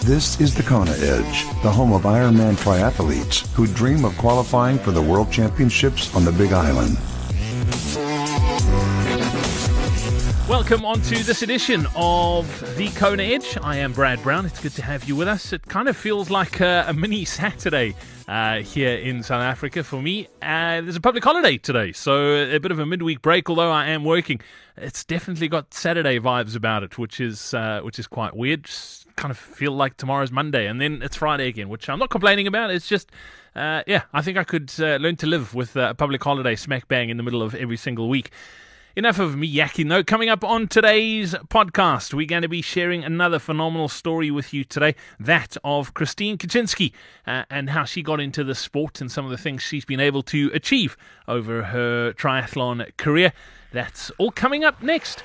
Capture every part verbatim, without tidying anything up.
This is the Kona Edge, the home of Ironman triathletes who dream of qualifying for the World Championships on the Big Island. Welcome on to this edition of the Kona Edge. I am Brad Brown. It's good to have you with us. It kind of feels like a, a mini Saturday uh, here in South Africa for me. Uh, there's a public holiday today, so a bit of a midweek break, although I am working. It's definitely got Saturday vibes about it, which is uh, which is quite weird. Just kind of feel like tomorrow's Monday, and then it's Friday again, which I'm not complaining about. It's just, uh, yeah, I think I could uh, learn to live with a public holiday smack bang in the middle of every single week. Enough of me yakking though. Coming up on today's podcast, we're going to be sharing another phenomenal story with you today, that of Christine Kaczynski, uh, and how she got into the sport and some of the things she's been able to achieve over her triathlon career. That's all coming up next.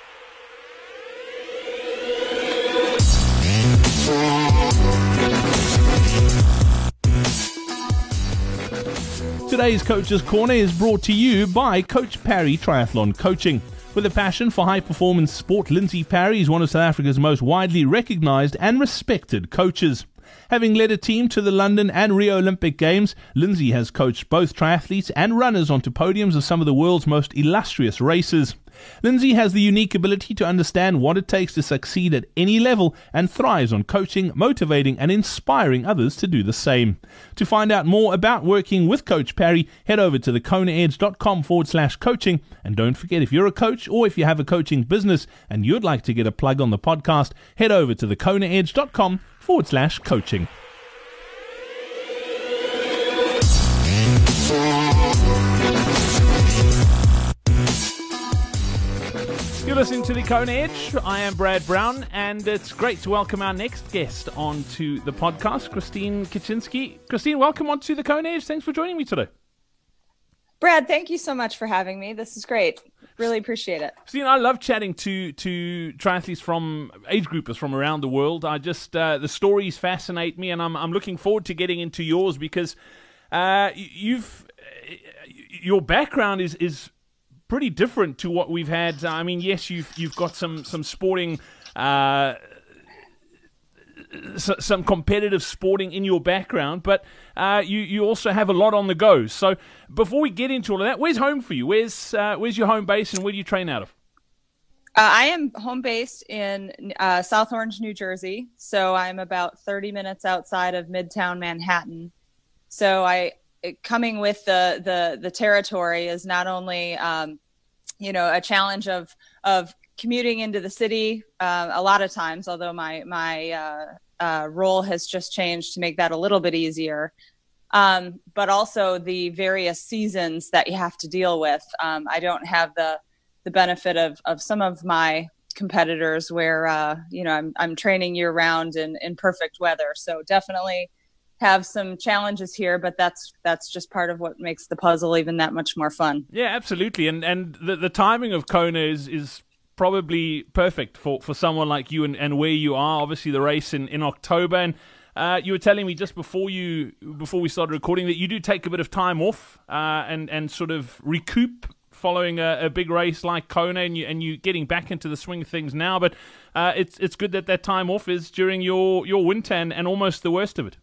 Today's Coach's Corner is brought to you by Coach Parry Triathlon Coaching. With a passion for high-performance sport, Lindsay Parry is one of South Africa's most widely recognised and respected coaches. Having led a team to the London and Rio Olympic Games, Lindsay has coached both triathletes and runners onto podiums of some of the world's most illustrious races. Lindsay has the unique ability to understand what it takes to succeed at any level and thrives on coaching, motivating and inspiring others to do the same. To find out more about working with Coach Parry, head over to thekonaedge.com forward slash coaching. And don't forget, if you're a coach or if you have a coaching business and you'd like to get a plug on the podcast, head over to thekonaedge.com forward slash coaching. You're listening to the Kona Edge. I am Brad Brown, and it's great to welcome our next guest onto the podcast, Christine Kaczynski. Christine, welcome onto the Kona Edge. Thanks for joining me today. Brad, thank you so much for having me. This is great. Really appreciate it. Christine, I love chatting to to triathletes from age groupers from around the world. I just uh, the stories fascinate me, and I'm I'm looking forward to getting into yours because uh, you've your background is is. pretty different to what we've had. I mean, yes, you've you've got some some sporting, uh, some competitive sporting in your background, but uh, you you also have a lot on the go. So before we get into all of that, where's home for you? Where's uh, where's your home base, and where do you train out of? Uh, I am home based in uh, South Orange, New Jersey. So I'm about thirty minutes outside of Midtown Manhattan. So I. Coming with the, the, the territory is not only, um, you know, a challenge of, of commuting into the city uh, a lot of times, although my, my uh, uh, role has just changed to make that a little bit easier. Um, but also the various seasons that you have to deal with. Um, I don't have the, the benefit of, of some of my competitors where, uh, you know, I'm, I'm training year round in, in perfect weather. So definitely have some challenges here, but that's that's just part of what makes the puzzle even that much more fun. Yeah, absolutely. And and the, the timing of Kona is, is probably perfect for, for someone like you and, and where you are. Obviously, the race in, in October. And uh, you were telling me just before you before we started recording that you do take a bit of time off uh, and, and sort of recoup following a, a big race like Kona, and you and you getting back into the swing of things now. But uh, it's it's good that that time off is during your, your winter and, and almost the worst of it.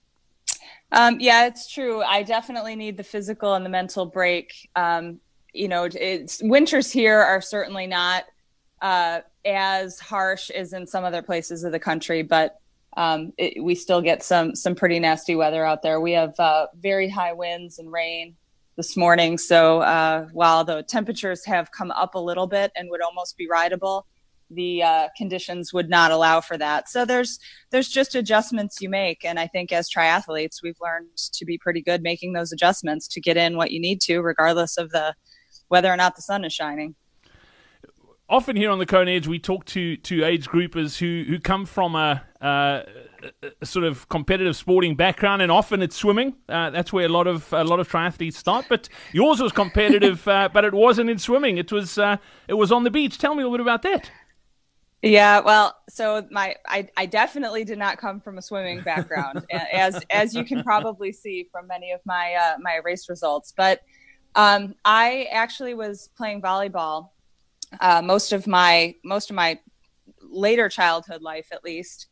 Um, yeah, it's true. I definitely need the physical and the mental break. Um, you know, it's winters here are certainly not uh, as harsh as in some other places of the country, but um, it, we still get some some pretty nasty weather out there. We have uh, very high winds and rain this morning. So uh, while the temperatures have come up a little bit and would almost be rideable, the uh, conditions would not allow for that. So there's there's just adjustments you make. And I think as triathletes, we've learned to be pretty good making those adjustments to get in what you need to, regardless of the whether or not the sun is shining. Often here on the Kona Edge, we talk to, to age groupers who, who come from a, uh, a sort of competitive sporting background, and often it's swimming. Uh, that's where a lot of a lot of triathletes start. But yours was competitive, uh, but it wasn't in swimming. It was uh, it was on the beach. Tell me a little bit about that. Yeah, well, so my I, I definitely did not come from a swimming background, as as you can probably see from many of my uh, my race results. But um, I actually was playing volleyball uh, most of my most of my later childhood life, at least.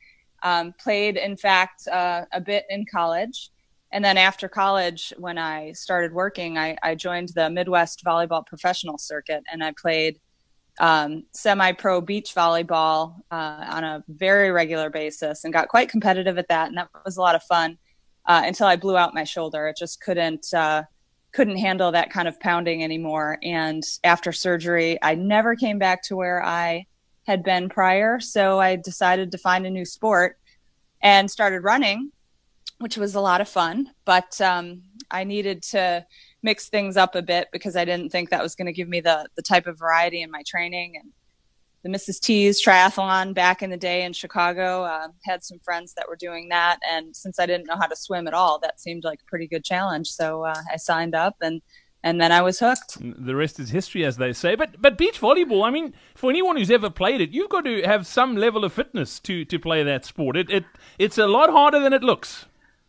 Um, played, in fact, uh, a bit in college. And then after college, when I started working, I, I joined the Midwest Volleyball Professional Circuit, and I played um, semi-pro beach volleyball uh, on a very regular basis and got quite competitive at that. And that was a lot of fun uh, until I blew out my shoulder. It just couldn't uh, couldn't handle that kind of pounding anymore. And after surgery, I never came back to where I had been prior. So I decided to find a new sport and started running, which was a lot of fun. But um, I needed to mix things up a bit because I didn't think that was going to give me the the type of variety in my training. And the Missus T's triathlon back in the day in Chicago, uh, had some friends that were doing that. And since I didn't know how to swim at all, that seemed like a pretty good challenge. So uh, I signed up, and And then I was hooked. The rest is history, as they say. But but beach volleyball, I mean, for anyone who's ever played it, you've got to have some level of fitness to, to play that sport. It it It's a lot harder than it looks.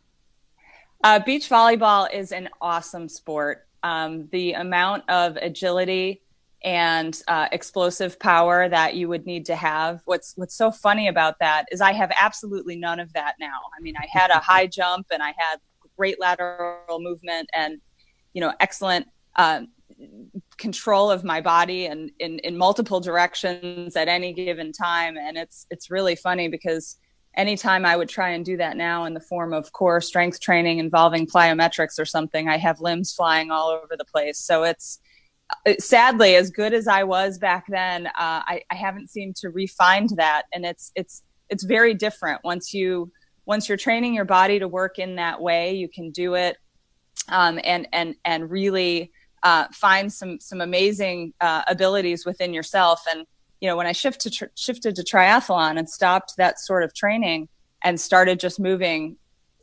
Uh, beach volleyball is an awesome sport. Um, the amount of agility and uh, explosive power that you would need to have. What's what's so funny about that is I have absolutely none of that now. I mean, I had a high jump and I had great lateral movement and, you know, excellent uh, control of my body and in, in multiple directions at any given time. And it's it's really funny because anytime I would try and do that now in the form of core strength training involving plyometrics or something, I have limbs flying all over the place. So it's sadly, as good as I was back then, uh, I, I haven't seemed to refine that. And it's it's it's very different. Once you once you're training your body to work in that way, you can do it um, and and and really uh, find some some amazing uh, abilities within yourself. And you know, when I shift to tr- shifted to triathlon and stopped that sort of training and started just moving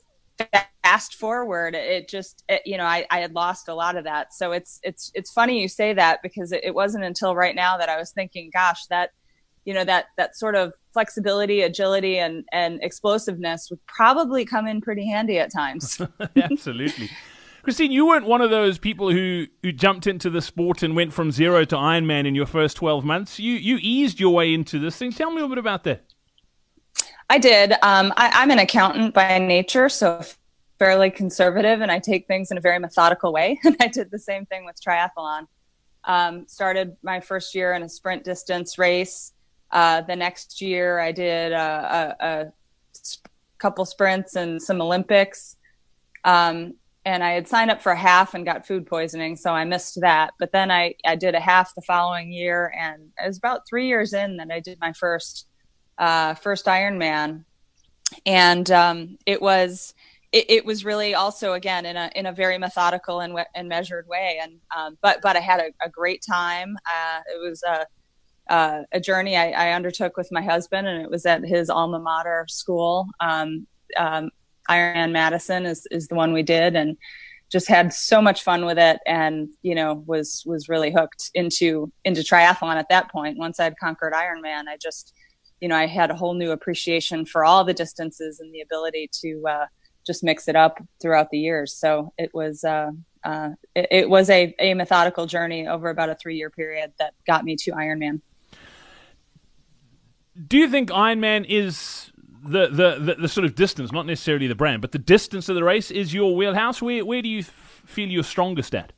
fast forward, it just, it, you know, I, I had lost a lot of that. So it's, it's, it's funny you say that because it, it wasn't until right now that I was thinking, gosh, that, you know, that, that sort of flexibility, agility, and, and explosiveness would probably come in pretty handy at times. Absolutely. Christine, you weren't one of those people who, who jumped into the sport and went from zero to Ironman in your first twelve months. You you eased your way into this thing. Tell me a little bit about that. I did. Um, I, I'm an accountant by nature, so fairly conservative, and I take things in a very methodical way. And I did the same thing with triathlon. Um, started my first year in a sprint distance race. Uh, the next year I did a, a, a couple sprints and some Olympics. Um, And I had signed up for a half and got food poisoning, so I missed that. But then I, I did a half the following year, and it was about three years in that I did my first uh, first Ironman. And um, it was it, it was really also, again, in a in a very methodical and and measured way. And um, but but I had a, a great time. Uh, it was a uh, a journey I, I undertook with my husband, and it was at his alma mater school. Um, um, Ironman Madison is, is the one we did, and just had so much fun with it. And, you know, was, was really hooked into, into triathlon at that point. Once I'd conquered Ironman, I just, you know, I had a whole new appreciation for all the distances and the ability to uh, just mix it up throughout the years. So it was, uh, uh, it, it was a, a methodical journey over about a three year period that got me to Ironman. Do you think Ironman is The, the, the, the sort of distance, not necessarily the brand, but the distance of the race is your wheelhouse? Where, where do you f- feel you're strongest at?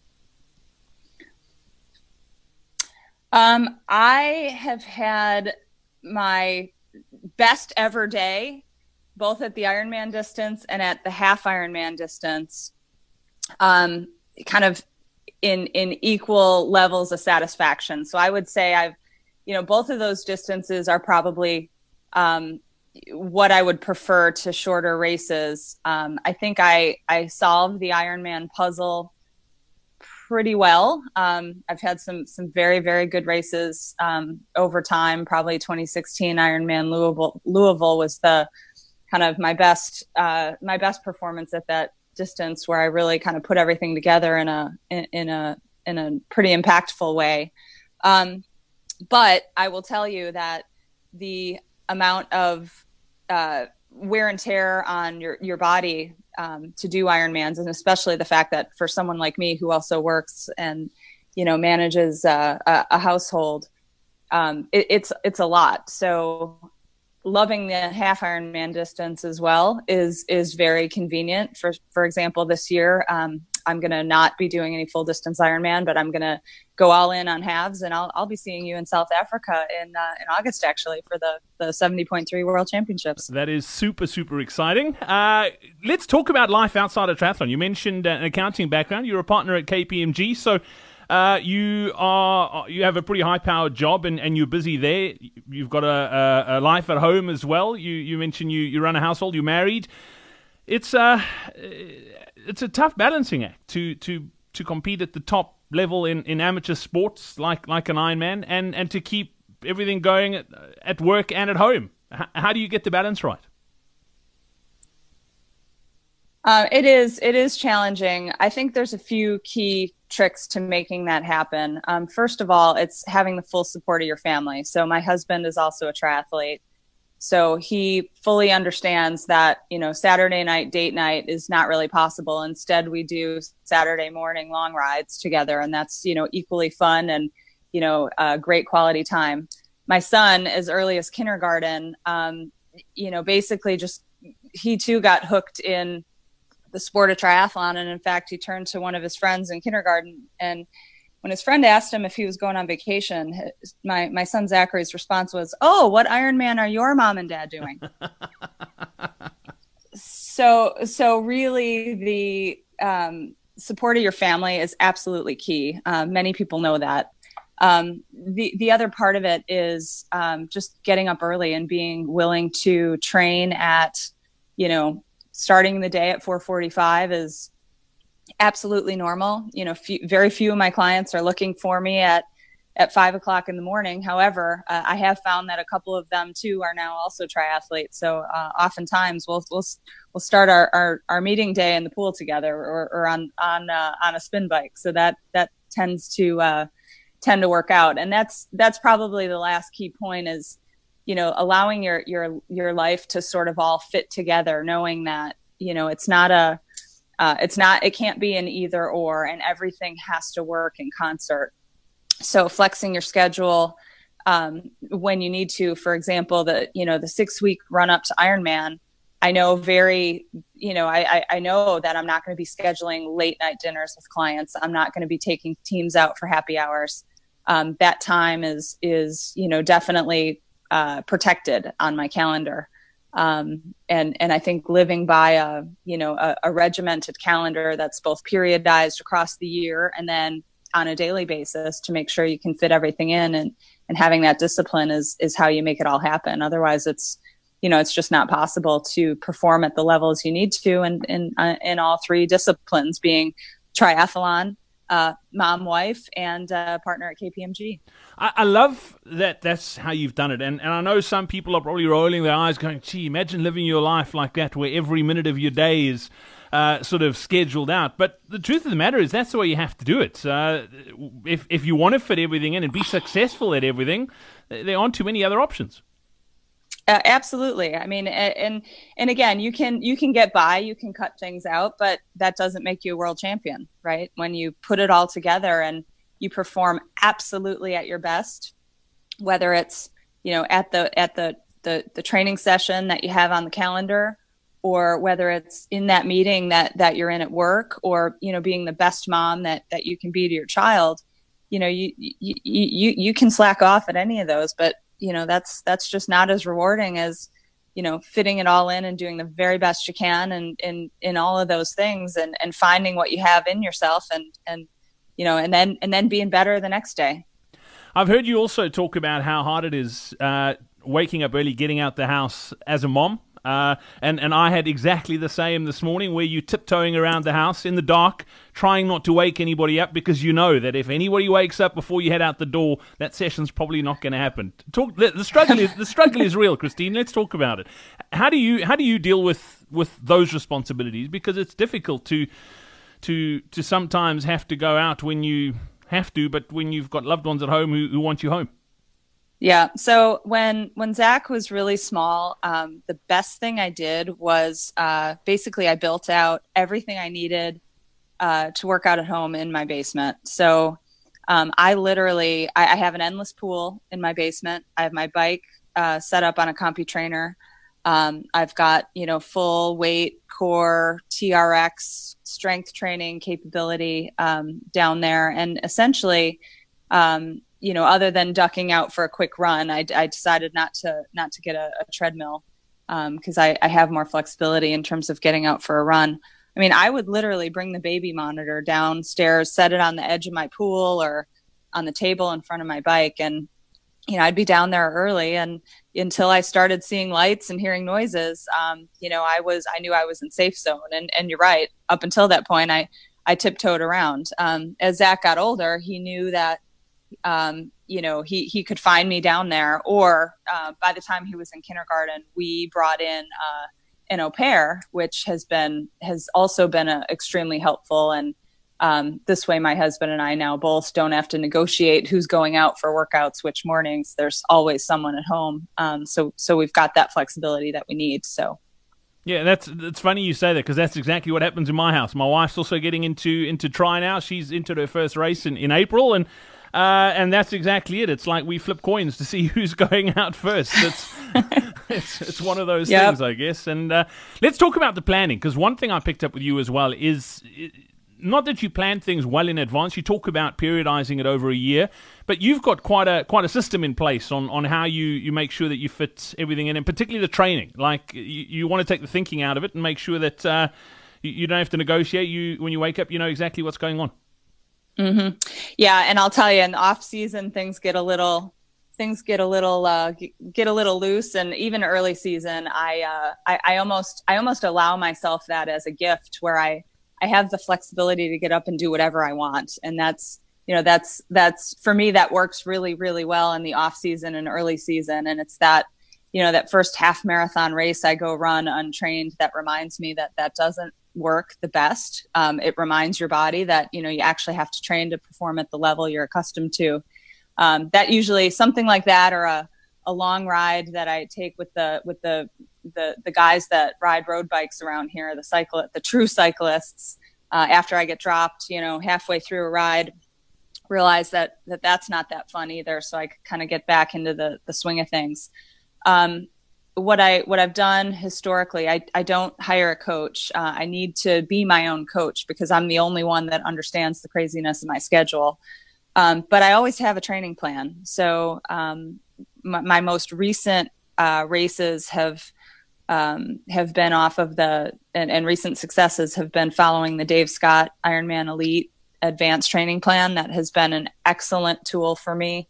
Um, I have had my best ever day, both at the Ironman distance and at the half Ironman distance, um, kind of in, in equal levels of satisfaction. So I would say I've, you know, both of those distances are probably, um, what I would prefer to shorter races. Um, I think I, I solved the Ironman puzzle pretty well. Um, I've had some, some very, very good races um, over time. Probably twenty sixteen Ironman Louisville, Louisville was the kind of my best, uh, my best performance at that distance, where I really kind of put everything together in a, in, in a, in a pretty impactful way. Um, but I will tell you that the amount of uh, wear and tear on your, your body um, to do Ironmans, and especially the fact that for someone like me who also works and, you know, manages uh, a, a household, um, it, it's, it's a lot. So loving the half Ironman distance as well is is very convenient. For for example, this year um, I'm going to not be doing any full distance Ironman, but I'm going to go all in on halves, and I'll I'll be seeing you in South Africa in uh, in August actually for the the seventy point three World Championships. That is super super exciting. Uh, let's talk about life outside of triathlon. You mentioned uh, an accounting background. You're a partner at K P M G, so. Uh, you are you have a pretty high-powered job, and, and you're busy there. You've got a, a, a life at home as well. You you mentioned you, you run a household. You're married. It's a it's a tough balancing act to to, to compete at the top level in, in amateur sports like like an Ironman, and, and to keep everything going at, at work and at home. H- how do you get the balance right? Uh, it is it is challenging. I think there's a few key tricks to making that happen. Um, first of all, it's having the full support of your family. So my husband is also a triathlete. So he fully understands that, you know, Saturday night date night is not really possible. Instead, we do Saturday morning long rides together, and that's, you know, equally fun and, you know, uh, great quality time. My son, as early as kindergarten, um, you know, basically just, he too got hooked in the sport of triathlon. And in fact, he turned to one of his friends in kindergarten, and when his friend asked him if he was going on vacation, his, my, my son Zachary's response was, "Oh, what Ironman are your mom and dad doing?" so, so really the um, support of your family is absolutely key. Um, many people know that. Um, the, the other part of it is um, just getting up early and being willing to train at, you know, starting the day at four forty-five is absolutely normal. You know, few, very few of my clients are looking for me at, at five o'clock in the morning. However, uh, I have found that a couple of them too are now also triathletes. So uh, oftentimes we'll, we'll, we'll start our, our, our meeting day in the pool together or, or on, on, uh, on a spin bike. So that, that tends to, uh, tend to work out. And that's, that's probably the last key point is, you know, allowing your, your, your life to sort of all fit together, knowing that, you know, it's not a, uh, it's not, it can't be an either or, and everything has to work in concert. So flexing your schedule, um, when you need to, for example, the, you know, the six week run up to Ironman, I know very, you know, I, I, I know that I'm not going to be scheduling late night dinners with clients. I'm not going to be taking teams out for happy hours. Um, that time is, is, you know, definitely Uh, protected on my calendar. Um, and, and I think living by a, you know, a, a regimented calendar that's both periodized across the year and then on a daily basis to make sure you can fit everything in, and, and having that discipline is, is how you make it all happen. Otherwise it's, you know, it's just not possible to perform at the levels you need to. And in, uh, in all three disciplines, being triathlon, uh, mom, wife, and uh, partner at K P M G. I, I love that that's how you've done it. And, and I know some people are probably rolling their eyes going, gee, imagine living your life like that where every minute of your day is uh, sort of scheduled out. But the truth of the matter is that's the way you have to do it. Uh, if, if you want to fit everything in and be successful at everything, there aren't too many other options. Uh, absolutely. I mean, and, and again, you can, you can get by, you can cut things out, but that doesn't make you a world champion, right? When you put it all together and you perform absolutely at your best, whether it's, you know, at the, at the, the, the training session that you have on the calendar, or whether it's in that meeting that, that you're in at work, or, you know, being the best mom that, that you can be to your child, you know, you, you, you, you can slack off at any of those, but you know, that's, that's just not as rewarding as, you know, fitting it all in and doing the very best you can and in, in all of those things, and, and finding what you have in yourself and, and, you know, and then, and then being better the next day. I've heard you also talk about how hard it is, uh, waking up early, getting out the house as a mom. Uh, and, and I had exactly the same this morning, where you tiptoeing around the house in the dark, trying not to wake anybody up, because you know that if anybody wakes up before you head out the door, that session's probably not going to happen. Talk, the, the struggle is the struggle is real, Christine. Let's talk about it. How do you how do you deal with, with those responsibilities? Because it's difficult to to to sometimes have to go out when you have to, but when you've got loved ones at home who, who want you home. Yeah. So when, when Zach was really small, um, the best thing I did was, uh, basically I built out everything I needed, uh, to work out at home in my basement. So, um, I literally, I, I have an endless pool in my basement. I have my bike uh, set up on a CompuTrainer. Um, I've got, you know, full weight, core, T R X, strength training capability um, down there. And essentially, um, you know, other than ducking out for a quick run, I, I decided not to not to get a, a treadmill because um, I, I have more flexibility in terms of getting out for a run. I mean, I would literally bring the baby monitor downstairs, set it on the edge of my pool or on the table in front of my bike. And, you know, I'd be down there early, and until I started seeing lights and hearing noises, um, you know, I was, I knew I was in safe zone. And, and you're right. Up until that point, I, I tiptoed around. Um, as Zach got older, he knew that, um, you know, he, he could find me down there, or uh, by the time he was in kindergarten, we brought in, uh, an au pair, which has been, has also been a, extremely helpful. And um, this way, my husband and I now both don't have to negotiate who's going out for workouts which mornings. There's always someone at home. Um, so, so we've got that flexibility that we need. So. Yeah, that's it's funny you say that, because that's exactly what happens in my house. My wife's also getting into into tri now. She's into her first race in, in April, and uh, and that's exactly it. It's like we flip coins to see who's going out first. It's it's, it's one of those yep. things, I guess. And uh, let's talk about the planning, because one thing I picked up with you as well is not that you plan things well in advance. You talk about periodizing it over a year, but you've got quite a quite a system in place on, on how you, you make sure that you fit everything in, and particularly the training. Like you, you want to take the thinking out of it and make sure that uh, you, you don't have to negotiate. You when you wake up, you know exactly what's going on. Mm-hmm. Yeah, and I'll tell you, in the off season, things get a little things get a little uh, get a little loose, and even early season, I, uh, I I almost I almost allow myself that as a gift, where I. I have the flexibility to get up and do whatever I want. And that's, you know, that's, that's for me, that works really, really well in the off season and early season. And it's that, you know, that first half marathon race I go run untrained, that reminds me that that doesn't work the best. Um, it reminds your body that, you know, you actually have to train to perform at the level you're accustomed to. Um, that usually something like that, or a, a long ride that I take with the, with the, the the guys that ride road bikes around here, the cycle, the true cyclists, uh, after I get dropped, you know, halfway through a ride, realize that, that that's not that fun either. So I kind of get back into the, the swing of things. Um, what I, what I've done historically, I, I don't hire a coach. Uh, I need to be my own coach, because I'm the only one that understands the craziness of my schedule. Um, but I always have a training plan. So, um, my, my most recent, uh, races have, um, have been off of the, and, and recent successes have been following the Dave Scott Ironman Elite Advanced Training Plan. That has been an excellent tool for me.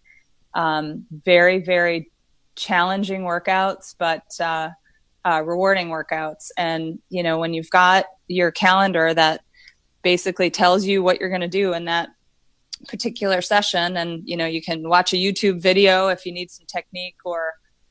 Um, very, very challenging workouts, but, uh, uh, rewarding workouts. And, you know, when you've got your calendar that basically tells you what you're going to do in that particular session, and, you know, you can watch a YouTube video if you need some technique, or,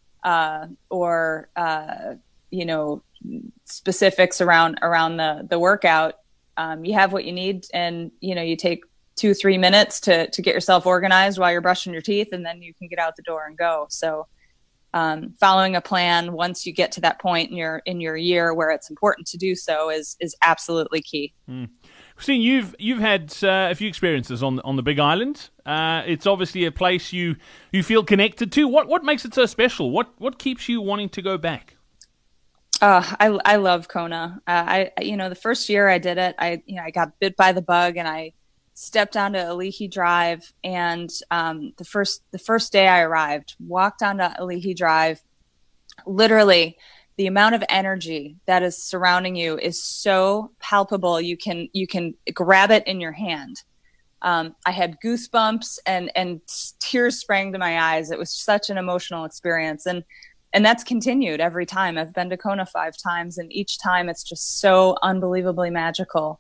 uh, or, uh, you know, specifics around, around the, the workout. Um, you have what you need, and, you know, you take two, three minutes to, to get yourself organized while you're brushing your teeth, and then you can get out the door and go. So, um, following a plan, once you get to that point in your, in your year where it's important to do so, is, is absolutely key. Mm. Christine, you've you've had uh, a few experiences on on the Big Island. Uh, it's obviously a place you you feel connected to. What what makes it so special? What what keeps you wanting to go back? Uh, I I love Kona. Uh, I you know the first year I did it, I you know I got bit by the bug, and I stepped onto Ali'i Drive, and um, the first the first day I arrived, walked onto Ali'i Drive, literally. The amount of energy that is surrounding you is so palpable. You can, you can grab it in your hand. Um, I had goosebumps and, and tears sprang to my eyes. It was such an emotional experience. And, and that's continued every time. I've been to Kona five times, and each time it's just so unbelievably magical.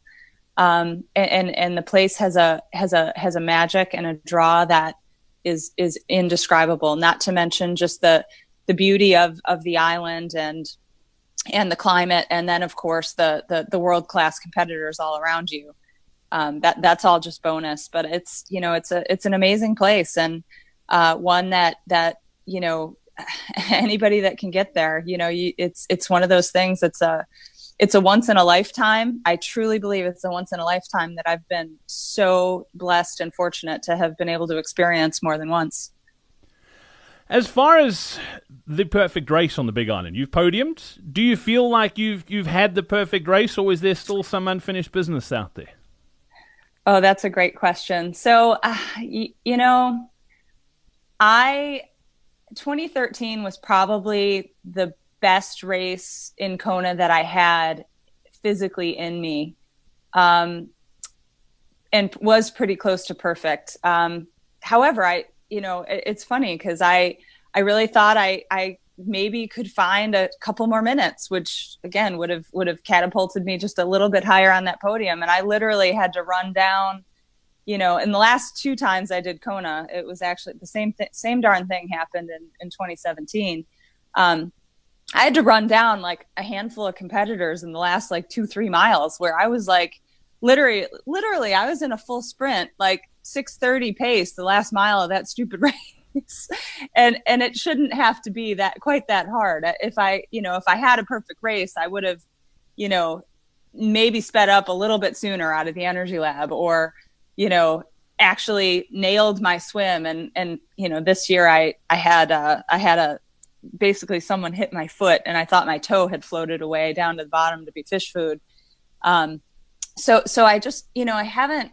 Um, and, and, and the place has a, has a, has a magic and a draw that is, is indescribable, not to mention just the, the beauty of, of the island and, and the climate. And then of course the, the, the world-class competitors all around you. Um, that, that's all just bonus, but it's, you know, it's a, it's an amazing place, and, uh, one that, that, you know, anybody that can get there, you know, you, it's, it's one of those things that's a, it's a once in a lifetime. I truly believe it's a once in a lifetime that I've been so blessed and fortunate to have been able to experience more than once. As far as the perfect race on the Big Island, you've podiumed. Do you feel like you've you've had the perfect race, or is there still some unfinished business out there? Oh, that's a great question. So, uh, y- you know, I twenty thirteen was probably the best race in Kona that I had physically in me, um, and was pretty close to perfect. Um, however, I, you know, it, it's funny because I, I really thought I, I maybe could find a couple more minutes, which again would have would have catapulted me just a little bit higher on that podium. And I literally had to run down, you know, in the last two times I did Kona, it was actually the same th- same darn thing happened in, in twenty seventeen. Um, I had to run down like a handful of competitors in the last like two, three miles where I was like, literally, literally, I was in a full sprint, like six thirty pace, the last mile of that stupid race. and, and it shouldn't have to be that quite that hard. If I, you know, if I had a perfect race, I would have, you know, maybe sped up a little bit sooner out of the energy lab, or, you know, actually nailed my swim. And, and, you know, this year I, I had, uh, I had a, basically someone hit my foot and I thought my toe had floated away down to the bottom to be fish food. Um, so, so I just, you know, I haven't,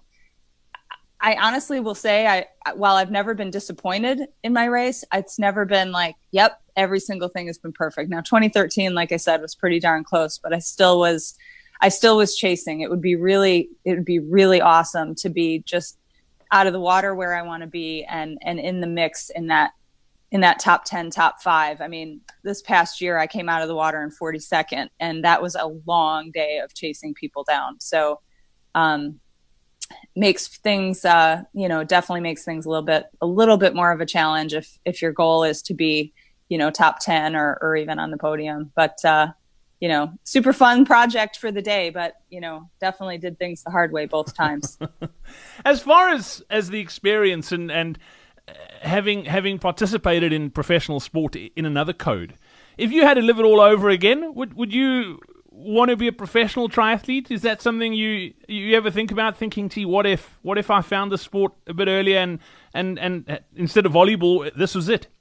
I honestly will say I, while I've never been disappointed in my race, it's never been like, yep, every single thing has been perfect. Now, twenty thirteen, like I said, was pretty darn close, but I still was, I still was chasing. It would be really, it would be really awesome to be just out of the water where I want to be and, and in the mix in that, in that top ten, top five. I mean, this past year I came out of the water in forty-second, and that was a long day of chasing people down. So, um, makes things, uh, you know, definitely makes things a little bit, a little bit more of a challenge if, if your goal is to be, you know, top ten or, or even on the podium. But, uh, you know, super fun project for the day, but, you know, definitely did things the hard way both times. As far as, as the experience and, and, having having participated in professional sport in another code, if you had to live it all over again, would would you want to be a professional triathlete? Is that something you you ever think about, thinking, gee, what if what if I found the sport a bit earlier and and and instead of volleyball, this was it?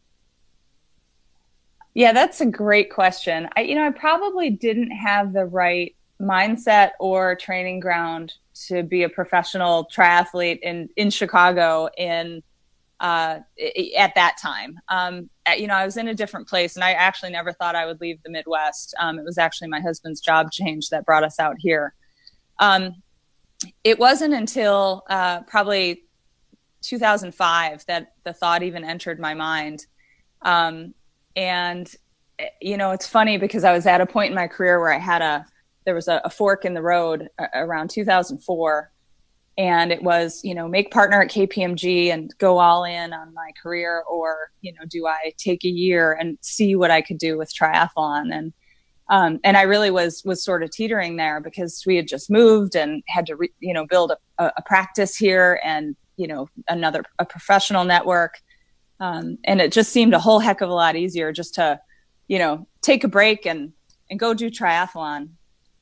Yeah, that's a great question. I you know, I probably didn't have the right mindset or training ground to be a professional triathlete in in Chicago in Uh, at that time. Um, you know, I was in a different place, and I actually never thought I would leave the Midwest. Um, it was actually my husband's job change that brought us out here. Um, it wasn't until uh, probably two thousand five that the thought even entered my mind. Um, and, you know, it's funny because I was at a point in my career where I had a, there was a, a fork in the road uh, around two thousand four. And it was, you know, make partner at K P M G and go all in on my career, or, you know, do I take a year and see what I could do with triathlon? And, um, and I really was, was sort of teetering there because we had just moved and had to, re, you know, build a, a practice here and, you know, another, a professional network. Um, and it just seemed a whole heck of a lot easier just to, you know, take a break and, and go do triathlon.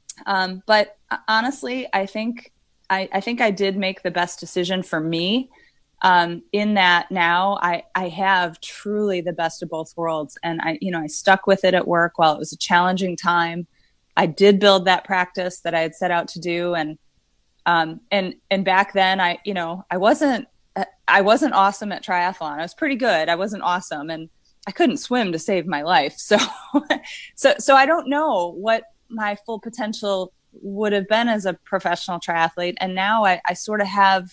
Um, but honestly, I think, I, I think I did make the best decision for me, um, in that now I, I have truly the best of both worlds. And I, you know, I stuck with it at work while it was a challenging time. I did build that practice that I had set out to do. And, um, and, and back then I, you know, I wasn't, I wasn't awesome at triathlon. I was pretty good. I wasn't awesome. And I couldn't swim to save my life. So, so, so I don't know what my full potential would have been as a professional triathlete. And now I, I sort of have,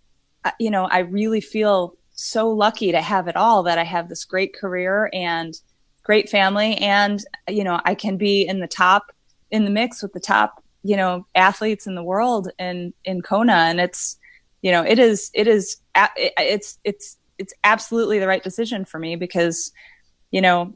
you know, I really feel so lucky to have it all, that I have this great career and great family. And, you know, I can be in the top, in the mix with the top, you know, athletes in the world in, in Kona. And it's, you know, it is, it is, it's, it's, it's absolutely the right decision for me because, you know,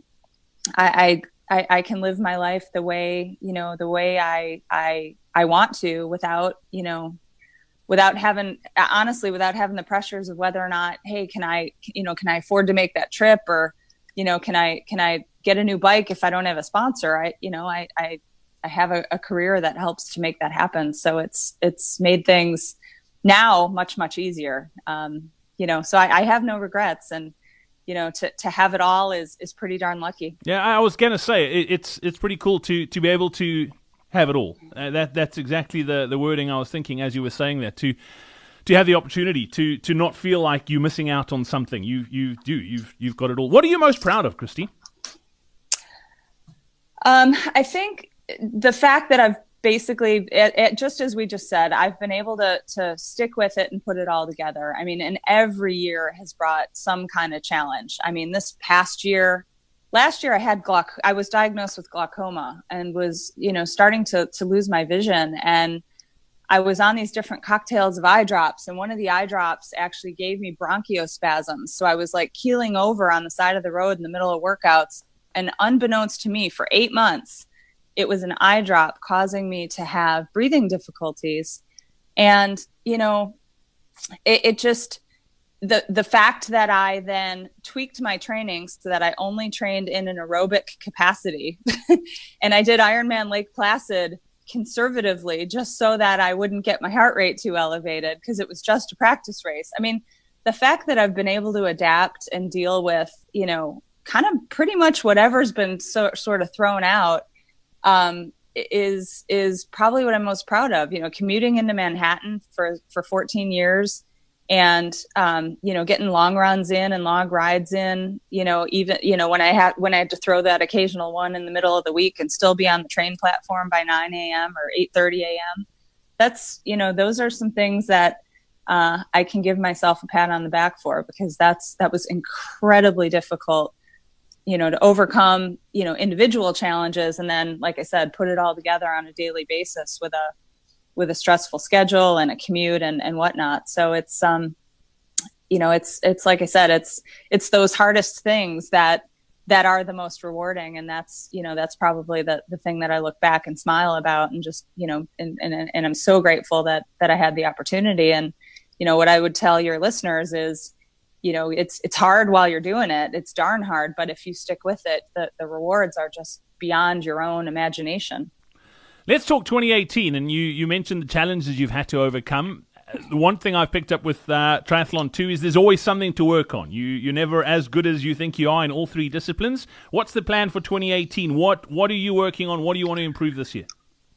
I, I I, I can live my life the way, you know, the way I, I, I want to without, you know, without having, honestly, without having the pressures of whether or not, hey, can I, you know, can I afford to make that trip, or, you know, can I, can I get a new bike if I don't have a sponsor? I, you know, I, I, I have a, a career that helps to make that happen. So it's, it's made things now much, much easier. Um, you know, so I, I have no regrets. And, you know, to, to have it all is, is pretty darn lucky. Yeah, I was going to say, it, it's it's pretty cool to, to be able to have it all. Uh, that That's exactly the, the wording I was thinking as you were saying that, to to have the opportunity to to not feel like you're missing out on something. You you do. You've, you've got it all. What are you most proud of, Christy? Um, I think the fact that I've basically, it, it, just as we just said, I've been able to to stick with it and put it all together. I mean, and every year has brought some kind of challenge. I mean, this past year, last year I had glauc, I was diagnosed with glaucoma and was, you know, starting to to lose my vision. And I was on these different cocktails of eye drops, and one of the eye drops actually gave me bronchospasms. So I was like keeling over on the side of the road in the middle of workouts. And unbeknownst to me, for eight months, it was an eye drop causing me to have breathing difficulties. And, you know, it, it just, the, the fact that I then tweaked my training so that I only trained in an aerobic capacity and I did Ironman Lake Placid conservatively just so that I wouldn't get my heart rate too elevated because it was just a practice race. I mean, the fact that I've been able to adapt and deal with, you know, kind of pretty much whatever's been so, sort of thrown out um, is is probably what I'm most proud of. You know, commuting into Manhattan for, for fourteen years and, um, you know, getting long runs in and long rides in, you know, even, you know, when I had, when I had to throw that occasional one in the middle of the week and still be on the train platform by nine a.m. or eight thirty a.m. That's, you know, those are some things that uh, I can give myself a pat on the back for, because that's, that was incredibly difficult, you know, to overcome, you know, individual challenges. And then, like I said, put it all together on a daily basis with a, with a stressful schedule and a commute and, and whatnot. So it's, um, you know, it's, it's like I said, it's, it's those hardest things that, that are the most rewarding. And that's, you know, that's probably the, the thing that I look back and smile about and just, you know, and, and, and I'm so grateful that, that I had the opportunity. And, you know, what I would tell your listeners is, you know, it's, it's hard while you're doing it. It's darn hard, but if you stick with it, the, the rewards are just beyond your own imagination. Let's talk twenty eighteen, and you, you mentioned the challenges you've had to overcome. The one thing I've picked up with uh, triathlon too is there's always something to work on. You, you're never as good as you think you are in all three disciplines. What's the plan for twenty eighteen? What, what are you working on? What do you want to improve this year?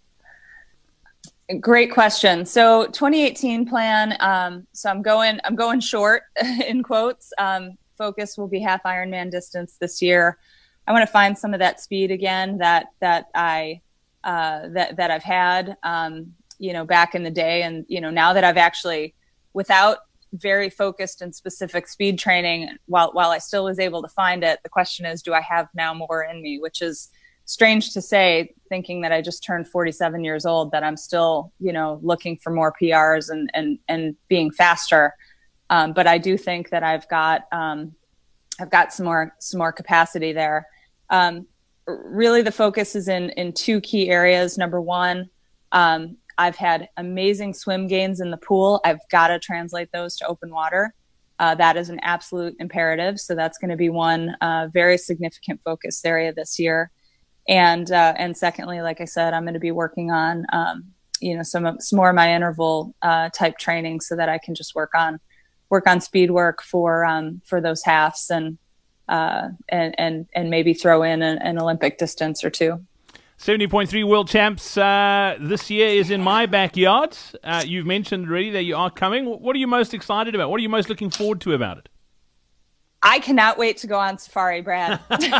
Great question. So twenty eighteen plan. Um, so I'm going, I'm going short in quotes. Um, focus will be half Ironman distance this year. I want to find some of that speed again that, that I, uh, that, that I've had, um, you know, back in the day. And, you know, now that I've actually, without very focused and specific speed training, while, while I still was able to find it, the question is, do I have now more in me, which is strange to say, thinking that I just turned forty-seven years old, that I'm still, you know, looking for more P Rs and, and, and being faster. Um, but I do think that I've got, um, I've got some more, some more capacity there. Um, really the focus is in, in two key areas. Number one, um, I've had amazing swim gains in the pool. I've got to translate those to open water. Uh, that is an absolute imperative. So that's going to be one, uh, very significant focus area this year. And, uh, and secondly, like I said, I'm going to be working on, um, you know, some, some more of my interval, uh, type training so that I can just work on, work on speed work for, um, for those halves and, uh, and, and, and maybe throw in an, an Olympic distance or two. seventy point three World Champs, uh, this year is in my backyard. Uh, you've mentioned already that you are coming. What are you most excited about? What are you most looking forward to about it? I cannot wait to go on safari, Brad.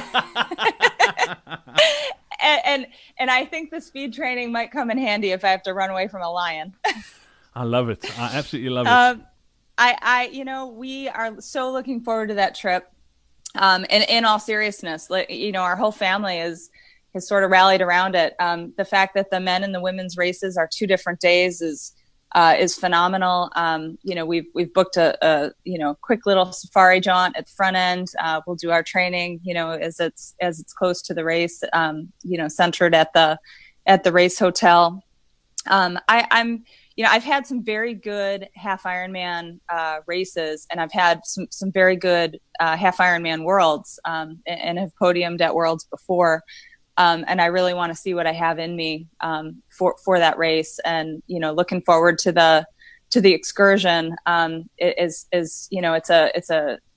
and, and and I think the speed training might come in handy if I have to run away from a lion. I love it. I absolutely love it. Um, I, I, you know, we are so looking forward to that trip. Um, and in all seriousness, like, you know, our whole family is has sort of rallied around it. Um, the fact that the men and the women's races are two different days is uh, is phenomenal. Um, you know, we've we've booked a, a you know quick little safari jaunt at the front end. Uh, we'll do our training, you know, as it's as it's close to the race. Um, you know, centered at the at the race hotel. Um, I, I'm, you know, I've had some very good half Ironman uh, races, and I've had some some very good uh, half Ironman worlds, um, and, and have podiumed at worlds before. Um, and I really want to see what I have in me um, for for that race, and you know, looking forward to the to the excursion. Um, it is is you know, it's a it's a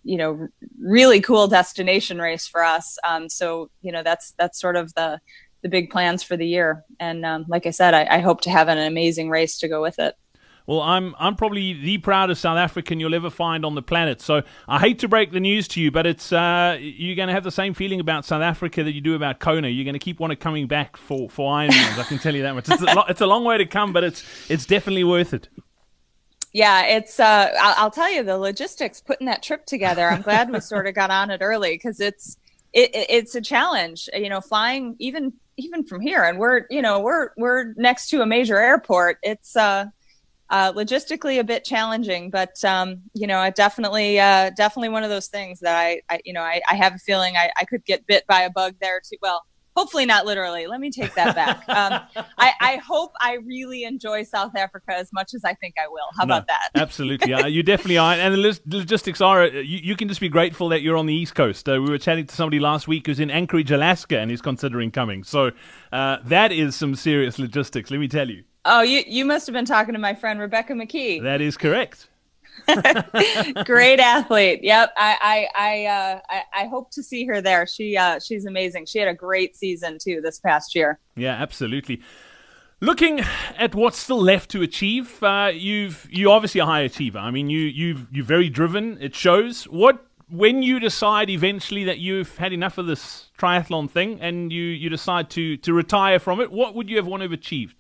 you know, really cool destination race for us. Um, so, you know, that's, that's sort of the, the big plans for the year. And um, like I said, I, I hope to have an amazing race to go with it. Well, I'm I'm probably the proudest South African you'll ever find on the planet. So I hate to break the news to you, but it's uh, you're going to have the same feeling about South Africa that you do about Kona. You're going to keep wanting coming back for, for Ironmans, I can tell you that much. It's a, lo- it's a long way to come, but it's it's definitely worth it. Yeah, it's. Uh, I'll, I'll tell you, the logistics putting that trip together. I'm glad we sort of got on it early because it's it, it's a challenge. You know, flying even even from here, and we're you know we're we're next to a major airport. It's uh, uh, logistically a bit challenging, but um, you know, it definitely uh, definitely one of those things that I, I you know I, I have a feeling I, I could get bit by a bug there too. Well. Hopefully not literally. Let me take that back. Um, I, I hope I really enjoy South Africa as much as I think I will. How no, about that? Absolutely. Uh, you definitely are. And the log- logistics are, uh, you, you can just be grateful that you're on the East Coast. Uh, we were chatting to somebody last week who's in Anchorage, Alaska, and he's considering coming. So uh, that is some serious logistics, let me tell you. Oh, you, you must have been talking to my friend Rebecca McKee. That is correct. Great athlete. Yep. I I I, uh, I I hope to see her there. She uh, she's amazing. She had a great season too this past year. Yeah, absolutely. Looking at what's still left to achieve, uh, you've you obviously a high achiever. I mean, you you've you're very driven. It shows. What when you decide eventually that you've had enough of this triathlon thing and you you decide to to retire from it, what would you have wanted to have achieved?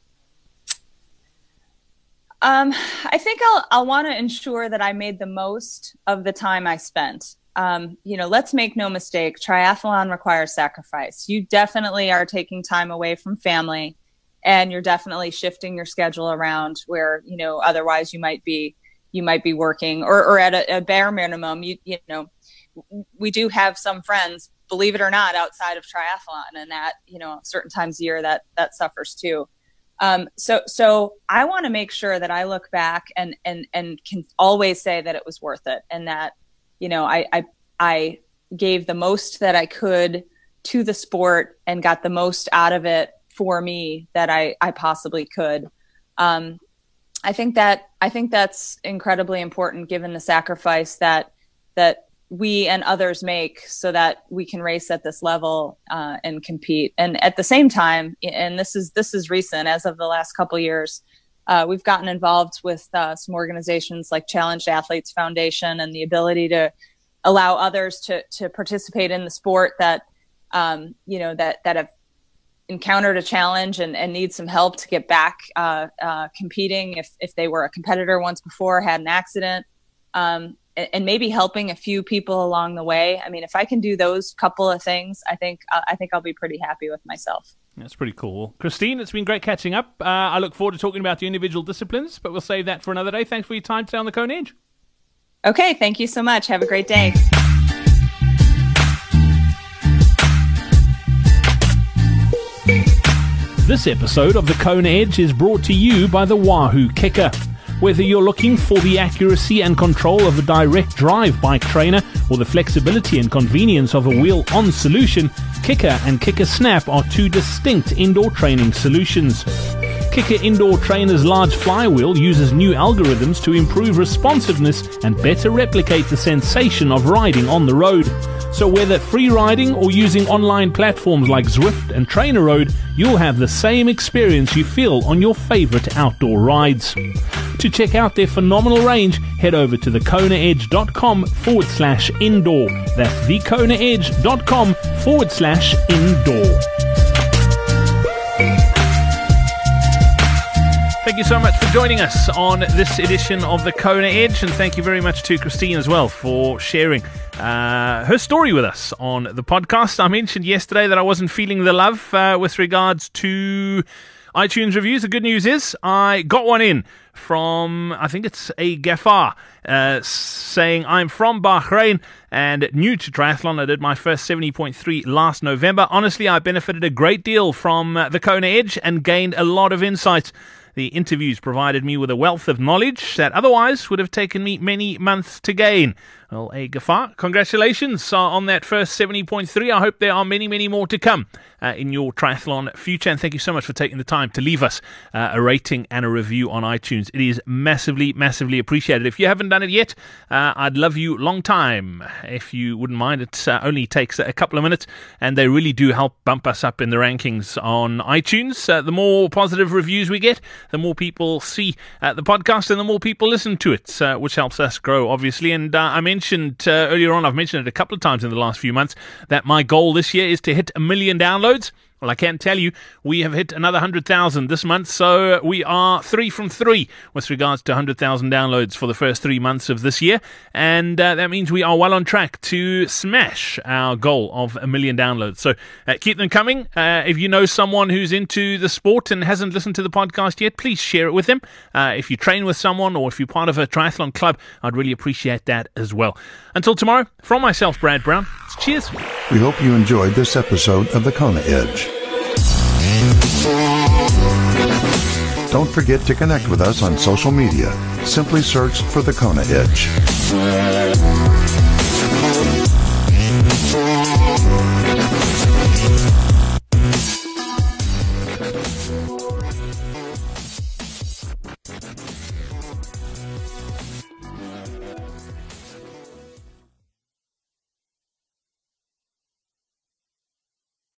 Um, I think I'll, I'll want to ensure that I made the most of the time I spent. Um, you know, let's make no mistake, triathlon requires sacrifice. You definitely are taking time away from family and you're definitely shifting your schedule around where, you know, otherwise you might be, you might be working or, or at a, a bare minimum, you, you know, we do have some friends, believe it or not, outside of triathlon and that, you know, certain times a year that, that suffers too. Um, so, so I want to make sure that I look back and, and, and can always say that it was worth it. And that, you know, I, I, I gave the most that I could to the sport and got the most out of it for me that I, I possibly could. Um, I think that, I think that's incredibly important given the sacrifice that, that we and others make so that we can race at this level uh, and compete. And at the same time, and this is this is recent, as of the last couple of years, uh, we've gotten involved with uh, some organizations like Challenged Athletes Foundation and the ability to allow others to to participate in the sport that um, you know that that have encountered a challenge and, and need some help to get back uh, uh, competing if if they were a competitor once before, had an accident. Um, and maybe helping a few people along the way. I mean, if I can do those couple of things, I think uh, I think I'll be pretty happy with myself. That's pretty cool. Christine, it's been great catching up. Uh, I look forward to talking about the individual disciplines, but we'll save that for another day. Thanks for your time today on the Kona Edge. Okay, thank you so much. Have a great day. This episode of the Kona Edge is brought to you by the Wahoo Kicker. Whether you're looking for the accuracy and control of a direct drive bike trainer or the flexibility and convenience of a wheel-on solution, Kicker and Kicker Snap are two distinct indoor training solutions. Kicker Indoor Trainer's large flywheel uses new algorithms to improve responsiveness and better replicate the sensation of riding on the road. So whether free riding or using online platforms like Zwift and TrainerRoad, you'll have the same experience you feel on your favorite outdoor rides. To check out their phenomenal range, head over to thekonaedge.com forward slash indoor. That's thekonaedge.com forward slash indoor. Thank you so much for joining us on this edition of the Kona Edge, and thank you very much to Christine as well for sharing uh, her story with us on the podcast. I mentioned yesterday that I wasn't feeling the love uh, with regards to iTunes reviews. The good news is I got one in from, I think it's a Gafar, uh, saying, I'm from Bahrain and new to triathlon. I did my first seventy point three last November. Honestly, I benefited a great deal from uh, the Kona Edge and gained a lot of insights. The interviews provided me with a wealth of knowledge that otherwise would have taken me many months to gain. Well, a Gafar, congratulations on that first seventy point three. I hope there are many, many more to come. uh, in your triathlon future. And thank you so much for taking the time to leave us uh, a rating and a review on iTunes. It is massively, massively appreciated. If you haven't done it yet, uh, I'd love you long time. If you wouldn't mind, it uh, only takes a couple of minutes, and they really do help bump us up in the rankings on iTunes. Uh, the more positive reviews we get, the more people see uh, the podcast and the more people listen to it, uh, which helps us grow, obviously. And uh, I mentioned uh, earlier on, I've mentioned it a couple of times in the last few months, that my goal this year is to hit a million downloads. Well, I can tell you, we have hit another one hundred thousand this month, so we are three from three with regards to one hundred thousand downloads for the first three months of this year, and uh, that means we are well on track to smash our goal of a million downloads. So uh, keep them coming. Uh, if you know someone who's into the sport and hasn't listened to the podcast yet, please share it with them. Uh, if you train with someone or if you're part of a triathlon club, I'd really appreciate that as well. Until tomorrow, from myself, Brad Brown, cheers. We hope you enjoyed this episode of The Kona Edge. Don't forget to connect with us on social media. Simply search for The Kona Edge.